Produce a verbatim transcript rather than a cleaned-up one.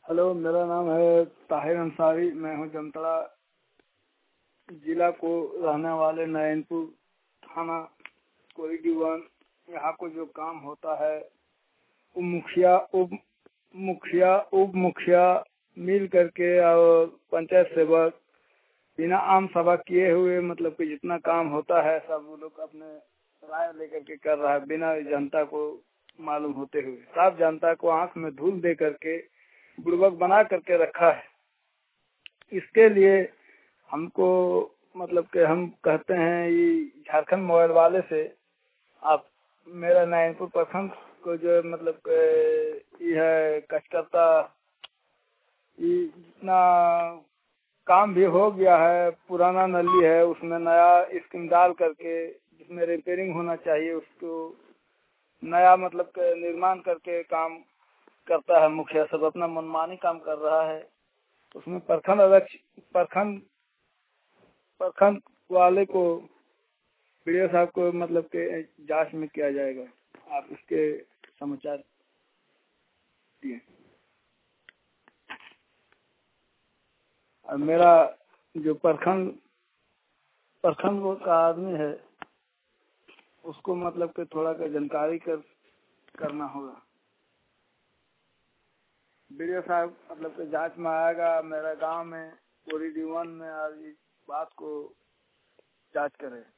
Hello, मेरा नाम है ताहिर अंसारी। मैं हूँ जमतड़ा जिला को रहने वाले नयनपुर थाना कोई दीवान। यहाँ को जो काम होता है वो मुखिया उप मुखिया उप मुखिया मिल करके और पंचायत सेवक बिना आम सभा किए हुए मतलब कि जितना काम होता है सब वो लोग अपने राय लेकर के कर रहा है, बिना जनता को मालूम होते हुए। सब जनता को आंख में धूल दे करके बुड़बक बना करके रखा है। इसके लिए हमको मतलब कि हम कहते हैं ये झारखंड मोबाइल वाले से आप मेरा नयनपुर प्रखंड को जो मतलब ये है कचकर्ता ये जितना काम भी हो गया है, पुराना नली है उसमें नया स्कीम डाल करके जिसमें रिपेयरिंग होना चाहिए उसको नया मतलब के निर्माण करके काम करता है। मुखिया सब अपना मनमानी काम कर रहा है। उसमें प्रखंड अध्यक्ष प्रखंड प्रखंड वाले को वीडियो साहब को मतलब के जांच में किया जाएगा। आप इसके समाचार दिए। और मेरा जो प्रखंड प्रखंड का आदमी है उसको मतलब के थोड़ा का जानकारी कर करना होगा। वीडियो साहब मतलब के जांच में आएगा मेरा गांव में पूरी दीवान में और इस बात को जांच करे।